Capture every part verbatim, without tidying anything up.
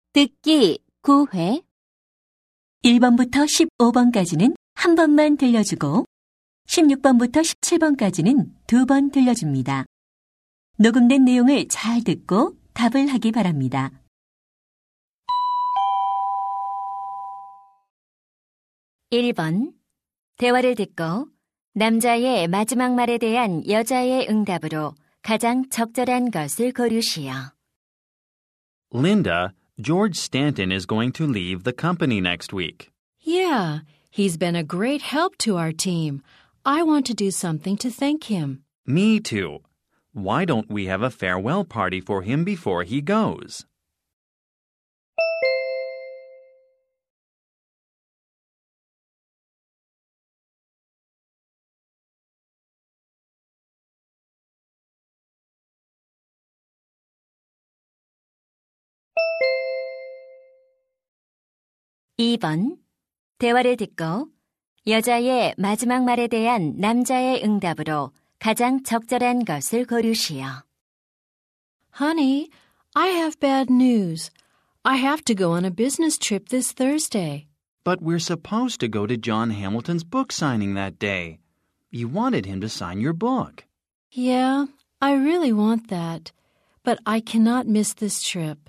듣기 구 회. 일 번부터 십오 번까지는 한 번만 들려주고 십육 번부터 십칠 번까지는 두 번 들려줍니다. 녹음된 내용을 잘 듣고 답을 하기 바랍니다. 일 번. 대화를 듣고 남자의 마지막 말에 대한 여자의 응답으로 가장 적절한 것을 고르시오. Linda, George Stanton is going to leave the company next week. Yeah, he's been a great help to our team. I want to do something to thank him. Me too. Why don't we have a farewell party for him before he goes? 이 번. 대화를 듣고 여자의 마지막 말에 대한 남자의 응답으로 가장 적절한 것을 고르시오. Honey, I have bad news. I have to go on a business trip this Thursday. But we're supposed to go to John Hamilton's book signing that day. You wanted him to sign your book. Yeah, I really want that. But I cannot miss this trip.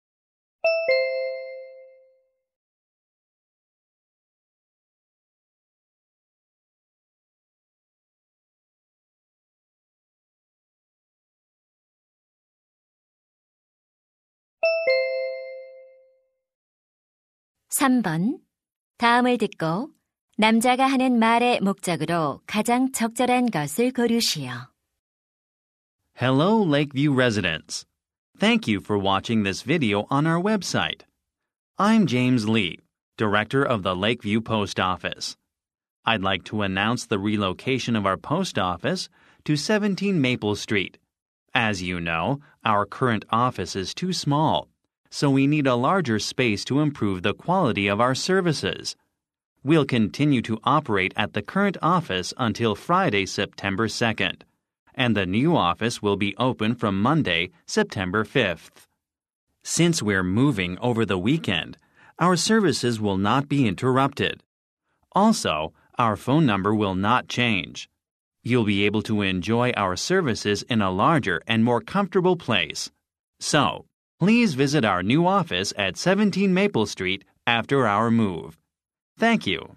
삼 번. 다음을 듣고 남자가 하는 말의 목적으로 가장 적절한 것을 고르시오. Hello, Lakeview residents. Thank you for watching this video on our website. I'm James Lee, Director of the Lakeview Post Office. I'd like to announce the relocation of our post office to seventeen Maple Street. As you know, our current office is too small, so we need a larger space to improve the quality of our services. We'll continue to operate at the current office until Friday, September second, and the new office will be open from Monday, September fifth. Since we're moving over the weekend, our services will not be interrupted. Also, our phone number will not change. You'll be able to enjoy our services in a larger and more comfortable place. So, please visit our new office at seventeen Maple Street after our move. Thank you.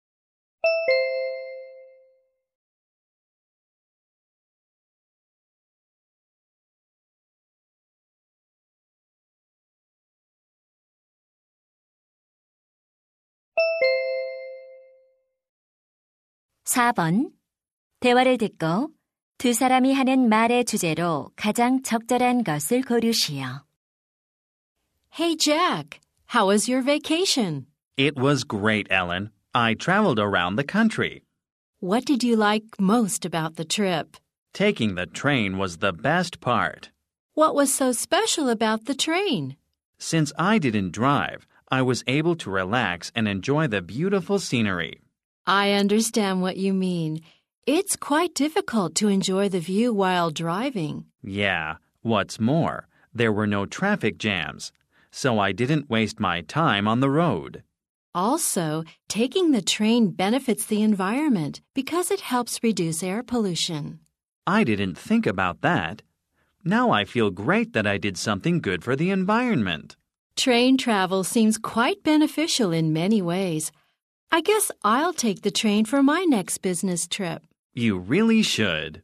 사 번. 대화를 듣고 두 사람이 하는 말의 주제로 가장 적절한 것을 고르시오. Hey, Jack, how was your vacation? It was great, Ellen. I traveled around the country. What did you like most about the trip? Taking the train was the best part. What was so special about the train? Since I didn't drive, I was able to relax and enjoy the beautiful scenery. I understand what you mean. It's quite difficult to enjoy the view while driving. Yeah, what's more, there were no traffic jams, so I didn't waste my time on the road. Also, taking the train benefits the environment because it helps reduce air pollution. I didn't think about that. Now I feel great that I did something good for the environment. Train travel seems quite beneficial in many ways. I guess I'll take the train for my next business trip. You really should.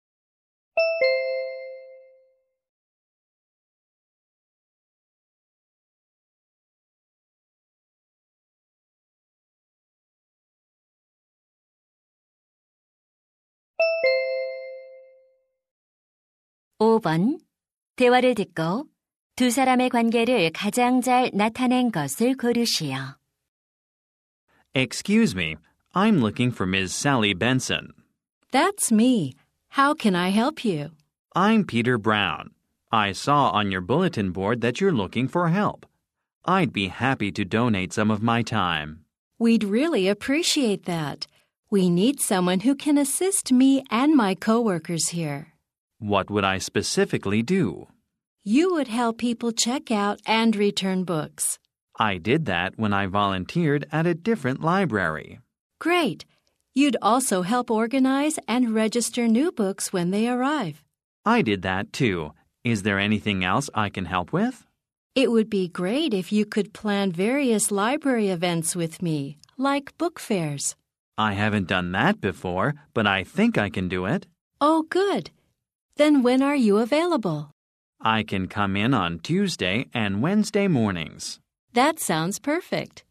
오 번. 대화를 듣고 두 사람의 관계를 가장 잘 나타낸 것을 고르시오. Excuse me, I'm looking for Miz Sally Benson. That's me. How can I help you? I'm Peter Brown. I saw on your bulletin board that you're looking for help. I'd be happy to donate some of my time. We'd really appreciate that. We need someone who can assist me and my coworkers here. What would I specifically do? You would help people check out and return books. I did that when I volunteered at a different library. Great. You'd also help organize and register new books when they arrive. I did that too. Is there anything else I can help with? It would be great if you could plan various library events with me, like book fairs. I haven't done that before, but I think I can do it. Oh, good. Then when are you available? I can come in on Tuesday and Wednesday mornings. That sounds perfect.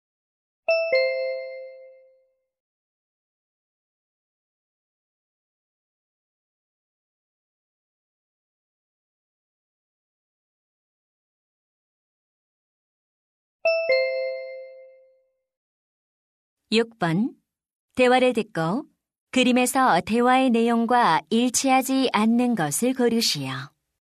육 번. 대화를 듣고 그림에서 대화의 내용과 일치하지 않는 것을 고르시오.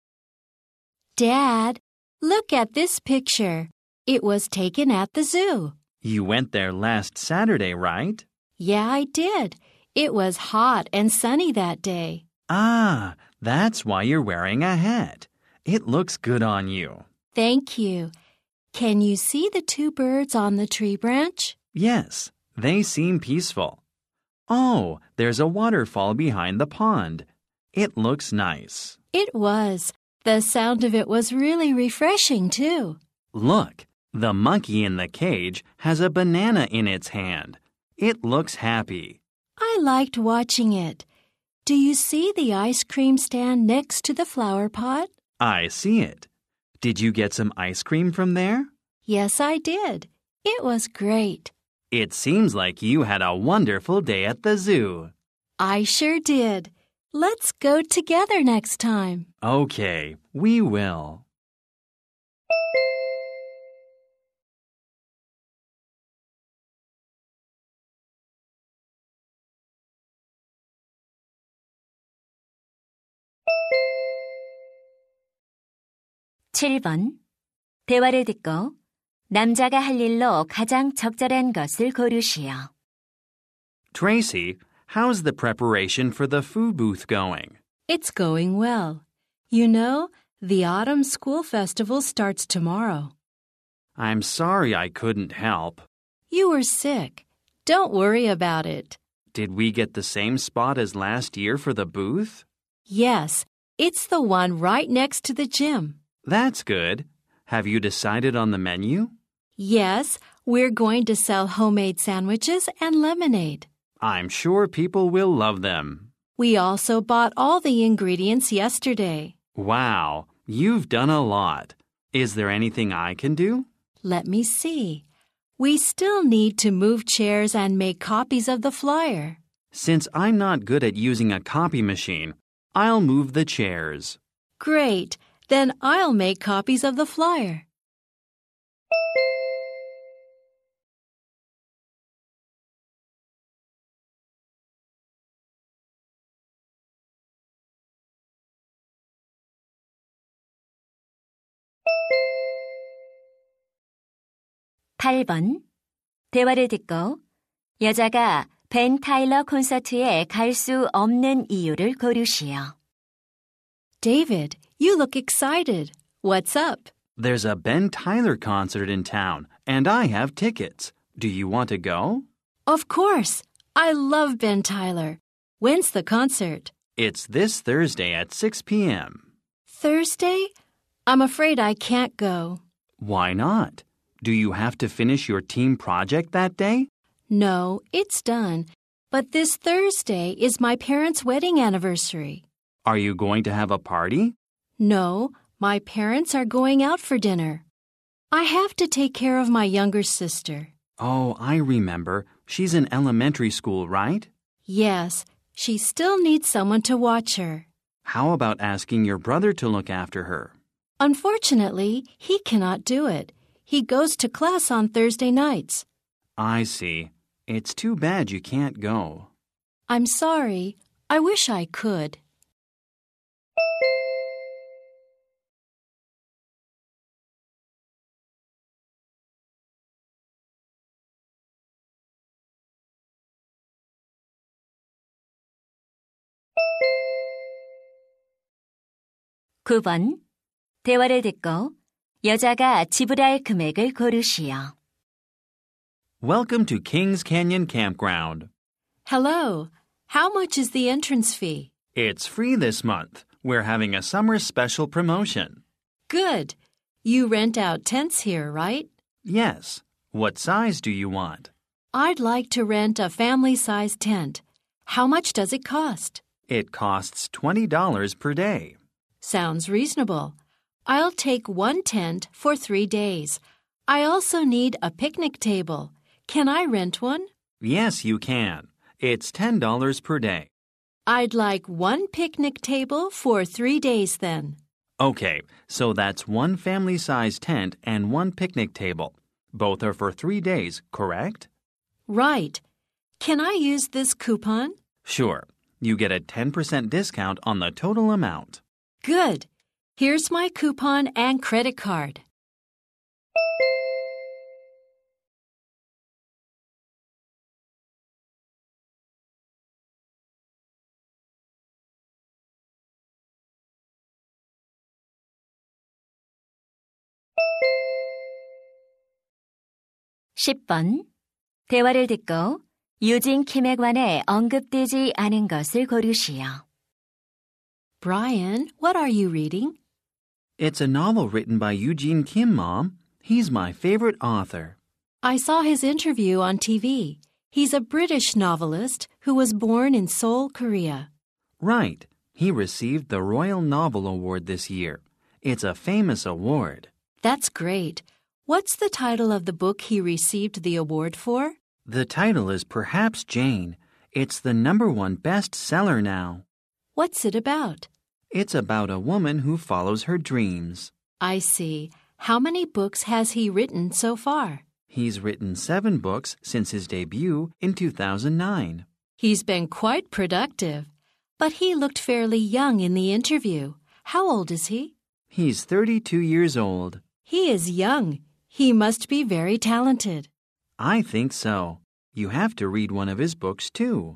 Dad, look at this picture. It was taken at the zoo. You went there last Saturday, right? Yeah, I did. It was hot and sunny that day. Ah, that's why you're wearing a hat. It looks good on you. Thank you. Can you see the two birds on the tree branch? Yes, they seem peaceful. Oh, there's a waterfall behind the pond. It looks nice. It was. The sound of it was really refreshing, too. Look, the monkey in the cage has a banana in its hand. It looks happy. I liked watching it. Do you see the ice cream stand next to the flower pot? I see it. Did you get some ice cream from there? Yes, I did. It was great. It seems like you had a wonderful day at the zoo. I sure did. Let's go together next time. Okay, we will. 칠 번. 대화를 듣고 남자가 할 일로 가장 적절한 것을 고르시오. Tracy, how's the preparation for the food booth going? It's going well. You know, the Autumn School Festival starts tomorrow. I'm sorry I couldn't help. You were sick. Don't worry about it. Did we get the same spot as last year for the booth? Yes, it's the one right next to the gym. That's good. Have you decided on the menu? Yes, we're going to sell homemade sandwiches and lemonade. I'm sure people will love them. We also bought all the ingredients yesterday. Wow, you've done a lot. Is there anything I can do? Let me see. We still need to move chairs and make copies of the flyer. Since I'm not good at using a copy machine, I'll move the chairs. Great. Then I'll make copies of the flyer. 팔 번. 대화를 듣고 여자가 벤 타일러 콘서트에 갈 수 없는 이유를 고르시오. David, you look excited. What's up? There's a Ben Tyler concert in town, and I have tickets. Do you want to go? Of course. I love Ben Tyler. When's the concert? It's this Thursday at six p.m. Thursday? I'm afraid I can't go. Why not? Do you have to finish your team project that day? No, it's done. But this Thursday is my parents' wedding anniversary. Are you going to have a party? No, my parents are going out for dinner. I have to take care of my younger sister. Oh, I remember. She's in elementary school, right? Yes, she still needs someone to watch her. How about asking your brother to look after her? Unfortunately, he cannot do it. He goes to class on Thursday nights. I see. It's too bad you can't go. I'm sorry. I wish I could. 구 번. 대화를 듣고 여자가 지불할 금액을 고르시오. Welcome to Kings Canyon Campground. Hello. How much is the entrance fee? It's free this month. We're having a summer special promotion. Good. You rent out tents here, right? Yes. What size do you want? I'd like to rent a family-sized tent. How much does it cost? It costs twenty dollars per day. Sounds reasonable. I'll take one tent for three days. I also need a picnic table. Can I rent one? Yes, you can. It's ten dollars per day. I'd like one picnic table for three days then. Okay, so that's one family-sized tent and one picnic table. Both are for three days, correct? Right. Can I use this coupon? Sure. You get a ten percent discount on the total amount. Good. Here's my coupon and credit card. 십 번. 대화를 듣고 유진 킴에 관해 언급되지 않은 것을 고르시오. Brian, what are you reading? It's a novel written by Eugene Kim, Mom. He's my favorite author. I saw his interview on T V. He's a British novelist who was born in Seoul, Korea. Right. He received the Royal Novel Award this year. It's a famous award. That's great. What's the title of the book he received the award for? The title is Perhaps Jane. It's the number one bestseller now. What's it about? It's about a woman who follows her dreams. I see. How many books has he written so far? He's written seven books since his debut in two thousand nine. He's been quite productive. But he looked fairly young in the interview. How old is he? He's thirty-two years old. He is young. He must be very talented. I think so. You have to read one of his books, too.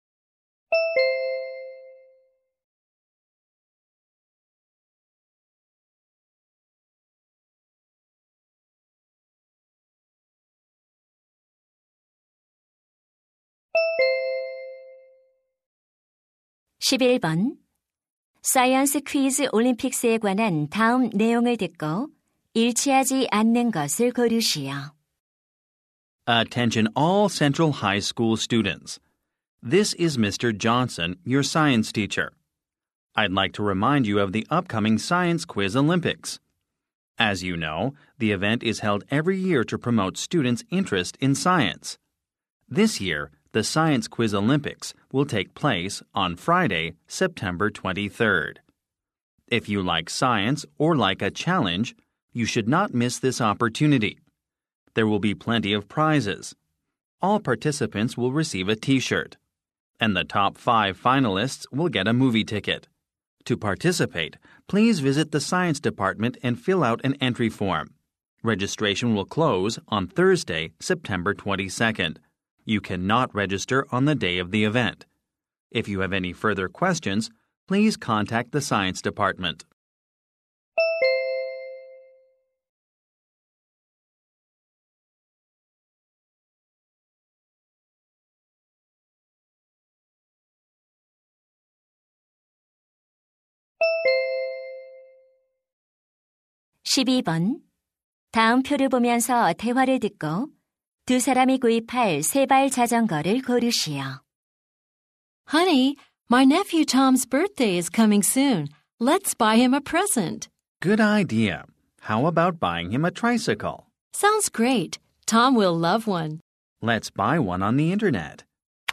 십일 번. 사이언스 퀴즈 올림픽스에 관한 다음 내용을 듣고 일치하지 않는 것을 고르시오. Attention all Central High School students. This is Mister Johnson, your science teacher. I'd like to remind you of the upcoming Science Quiz Olympics. As you know, the event is held every year to promote students' interest in science. This year, the Science Quiz Olympics will take place on Friday, September twenty-third. If you like science or like a challenge, you should not miss this opportunity. There will be plenty of prizes. All participants will receive a T-shirt. And the top five finalists will get a movie ticket. To participate, please visit the Science Department and fill out an entry form. Registration will close on Thursday, September twenty-second. You cannot register on the day of the event. If you have any further questions, please contact the Science Department. 십이 번. 다음 표를 보면서 대화를 듣고 두 사람이 구입할 세발 자전거를 고르시오. Honey, my nephew Tom's birthday is coming soon. Let's buy him a present. Good idea. How about buying him a tricycle? Sounds great. Tom will love one. Let's buy one on the internet.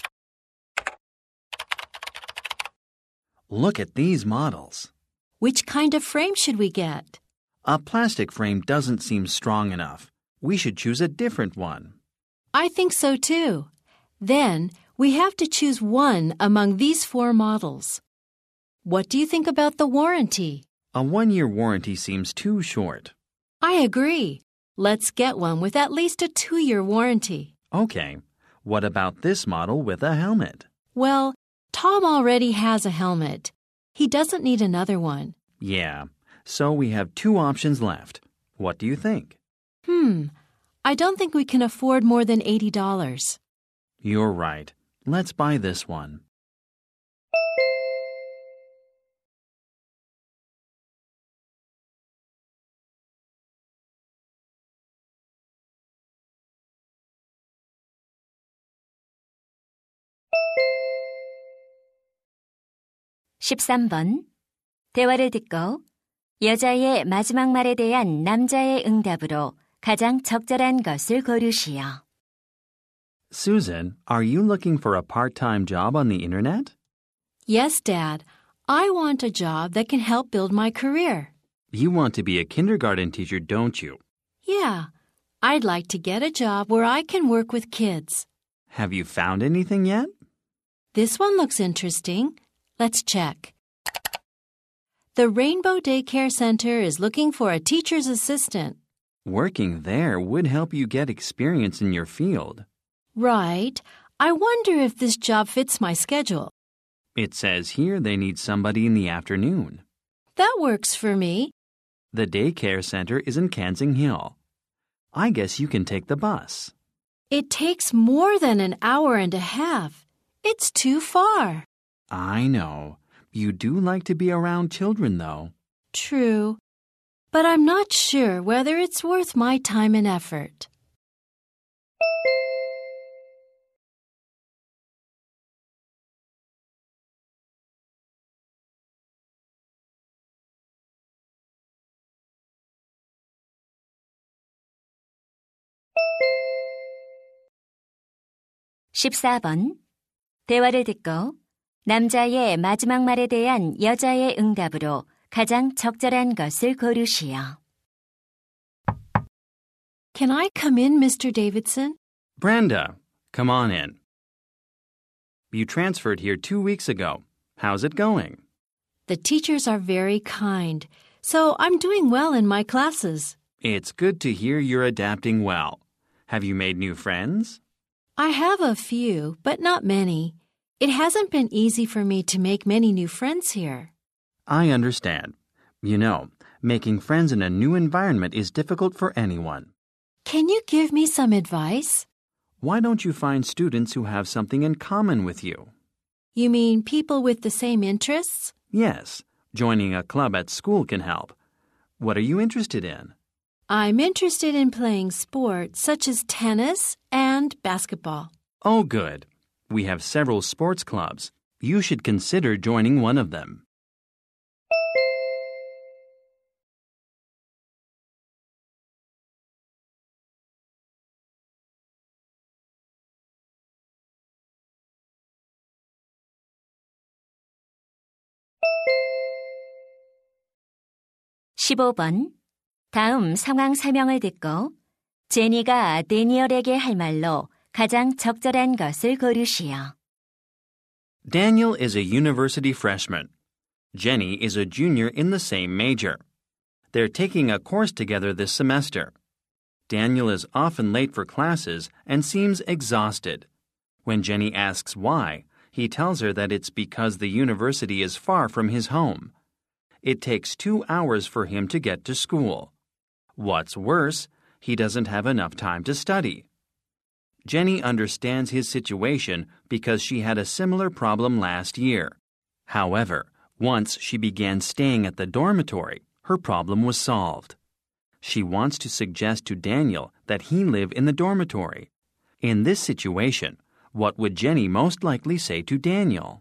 Look at these models. Which kind of frame should we get? A plastic frame doesn't seem strong enough. We should choose a different one. I think so too. Then we have to choose one among these four models. What do you think about the warranty? A one-year warranty seems too short. I agree. Let's get one with at least a two-year warranty. Okay. What about this model with a helmet? Well, Tom already has a helmet. He doesn't need another one. Yeah. So we have two options left. What do you think? Hmm, I don't think we can afford more than eighty dollars. You're right. Let's buy this one. 십삼 번. 대화를 듣고 여자의 마지막 말에 대한 남자의 응답으로 가장 적절한 것을 고르시오. Susan, are you looking for a part-time job on the internet? Yes, Dad. I want a job that can help build my career. You want to be a kindergarten teacher, don't you? Yeah, I'd like to get a job where I can work with kids. Have you found anything yet? This one looks interesting. Let's check. The Rainbow Daycare Center is looking for a teacher's assistant. Working there would help you get experience in your field. Right. I wonder if this job fits my schedule. It says here they need somebody in the afternoon. That works for me. The daycare center is in Kensing Hill. I guess you can take the bus. It takes more than an hour and a half. It's too far. I know. You do like to be around children, though. True. But I'm not sure whether it's worth my time and effort. 십사 번. 대화를 듣고 남자의 마지막 말에 대한 여자의 응답으로 가장 적절한 것을 고르시오. Can I come in, Mister Davidson? Brenda, come on in. You transferred here two weeks ago. How's it going? The teachers are very kind, so I'm doing well in my classes. It's good to hear you're adapting well. Have you made new friends? I have a few, but not many. It hasn't been easy for me to make many new friends here. I understand. You know, making friends in a new environment is difficult for anyone. Can you give me some advice? Why don't you find students who have something in common with you? You mean people with the same interests? Yes, joining a club at school can help. What are you interested in? I'm interested in playing sports such as tennis and basketball. Oh, good. We have several sports clubs. You should consider joining one of them. 십오 번. 다음 상황 설명을 듣고 제니가 데니얼에게 할 말로 가장 적절한 것을 고르시오. Daniel is a university freshman. Jenny is a junior in the same major. They're taking a course together this semester. Daniel is often late for classes and seems exhausted. When Jenny asks why, he tells her that it's because the university is far from his home. It takes two hours for him to get to school. What's worse, he doesn't have enough time to study. Jenny understands his situation because she had a similar problem last year. However, once she began staying at the dormitory, her problem was solved. She wants to suggest to Daniel that he live in the dormitory. In this situation, what would Jenny most likely say to Daniel?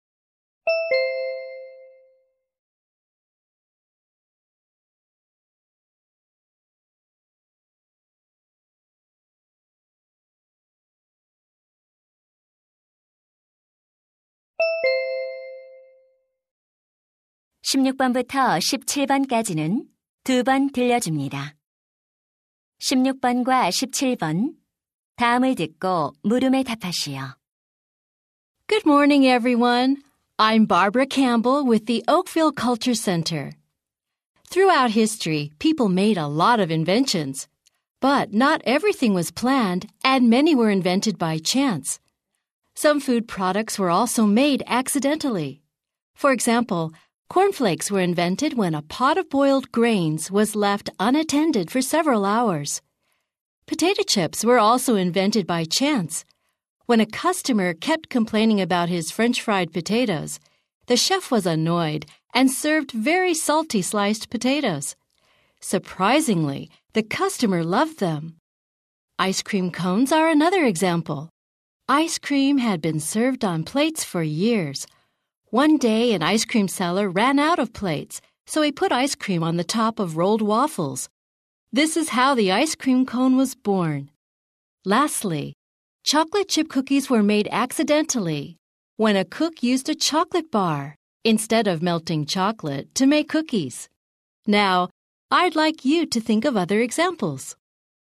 십육 번부터 십칠 번까지는 두 번 들려줍니다. 십육 번과 십칠 번, 다음을 듣고 물음에 답하시오. Good morning, everyone. I'm Barbara Campbell with the Oakville Culture Center. Throughout history, people made a lot of inventions. But not everything was planned, and many were invented by chance. Some food products were also made accidentally. For example, Cornflakes were invented when a pot of boiled grains was left unattended for several hours. Potato chips were also invented by chance. When a customer kept complaining about his French fried potatoes, the chef was annoyed and served very salty sliced potatoes. Surprisingly, the customer loved them. Ice cream cones are another example. Ice cream had been served on plates for years. One day, an ice cream seller ran out of plates, so he put ice cream on the top of rolled waffles. This is how the ice cream cone was born. Lastly, chocolate chip cookies were made accidentally when a cook used a chocolate bar instead of melting chocolate to make cookies. Now, I'd like you to think of other examples.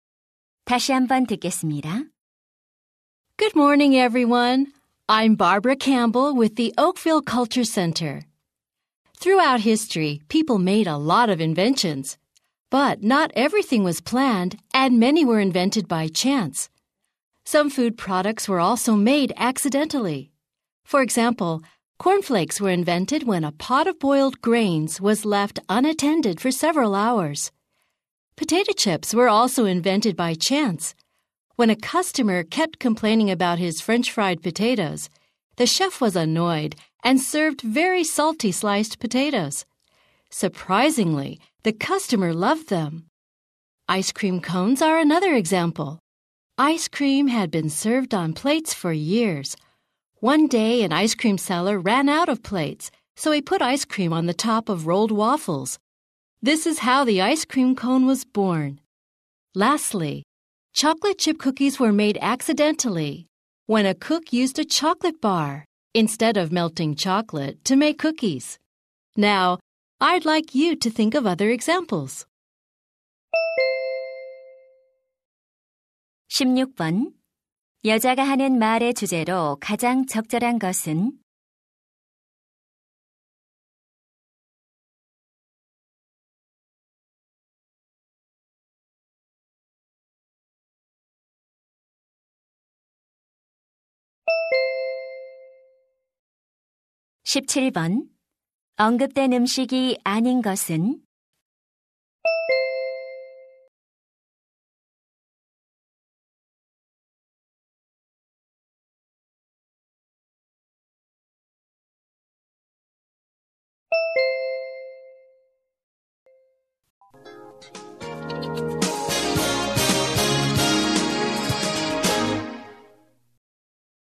다시 한번 듣겠습니다. Good morning, everyone. I'm Barbara Campbell with the Oakville Culture Center. Throughout history, people made a lot of inventions. But not everything was planned, and many were invented by chance. Some food products were also made accidentally. For example, cornflakes were invented when a pot of boiled grains was left unattended for several hours. Potato chips were also invented by chance. When a customer kept complaining about his French fried potatoes, the chef was annoyed and served very salty sliced potatoes. Surprisingly, the customer loved them. Ice cream cones are another example. Ice cream had been served on plates for years. One day, an ice cream seller ran out of plates, so he put ice cream on the top of rolled waffles. This is how the ice cream cone was born. Lastly, chocolate chip cookies were made accidentally when a cook used a chocolate bar instead of melting chocolate to make cookies. Now, I'd like you to think of other examples. 십육 번. 여자가 하는 말의 주제로 가장 적절한 것은? 십칠 번. 언급된 음식이 아닌 것은?